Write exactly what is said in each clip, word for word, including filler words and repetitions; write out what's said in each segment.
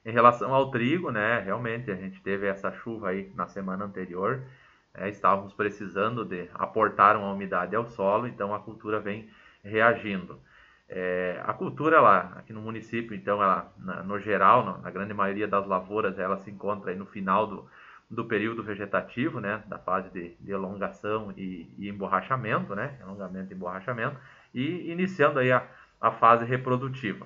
Em relação ao trigo, né, realmente a gente teve essa chuva aí na semana anterior, é, estávamos precisando de aportar uma umidade ao solo, então a cultura vem reagindo. É, a cultura lá, aqui no município, então, ela, na, no geral, na, na grande maioria das lavouras, ela se encontra aí no final do, do período vegetativo, né, da fase de, de elongação e, e emborrachamento, né, alongamento e emborrachamento, e iniciando aí a, a fase reprodutiva.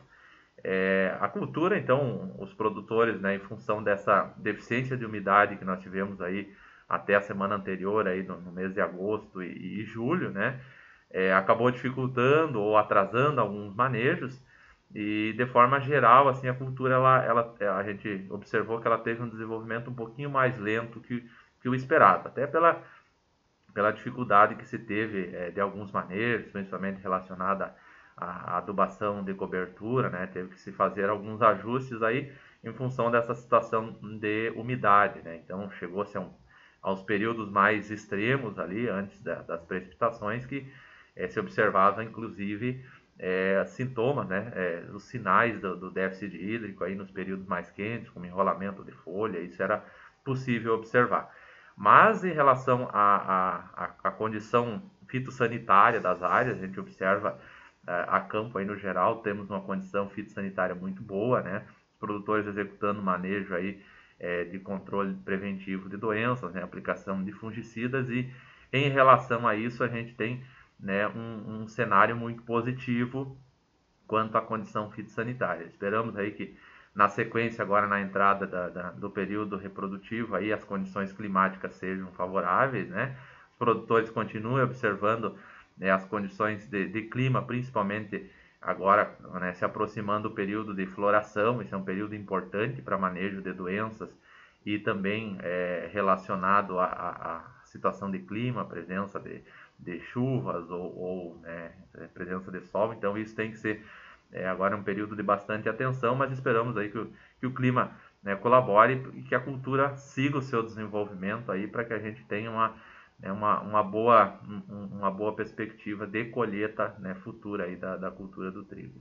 É, a cultura, então, os produtores, né, em função dessa deficiência de umidade que nós tivemos aí até a semana anterior, aí no, no mês de agosto e, e julho, né, é, acabou dificultando ou atrasando alguns manejos e, de forma geral, assim, a cultura, ela, ela, a gente observou que ela teve um desenvolvimento um pouquinho mais lento que, que o esperado, até pela, pela dificuldade que se teve é, de alguns manejos, principalmente relacionada à adubação de cobertura, né? Teve que se fazer alguns ajustes aí em função dessa situação de umidade, né? Então chegou-se a um, aos períodos mais extremos ali, antes da, das precipitações, que é, se observava inclusive é, sintomas, né? É, os sinais do, do déficit hídrico aí nos períodos mais quentes, como enrolamento de folha, isso era possível observar. Mas em relação à, à, à condição fitossanitária das áreas, a gente observa a campo aí no geral, temos uma condição fitossanitária muito boa, né? Os produtores executando manejo aí é, de controle preventivo de doenças, né? Aplicação de fungicidas e em relação a isso a gente tem, né, um, um cenário muito positivo quanto à condição fitossanitária. Esperamos aí que na sequência agora na entrada da, da, do período reprodutivo aí as condições climáticas sejam favoráveis, né? Os produtores continuem observando, né, as condições de, de clima, principalmente agora, né, se aproximando do período de floração. Esse é um período importante para manejo de doenças e também é, relacionado à, à situação de clima, presença de, de chuvas ou, ou né, presença de sol. Então isso tem que ser é, agora é um período de bastante atenção, mas esperamos aí que o, que o clima, né, colabore e que a cultura siga o seu desenvolvimento aí para que a gente tenha uma, né, uma, uma, boa, um, uma boa perspectiva de colheita, né, futura aí da, da cultura do trigo.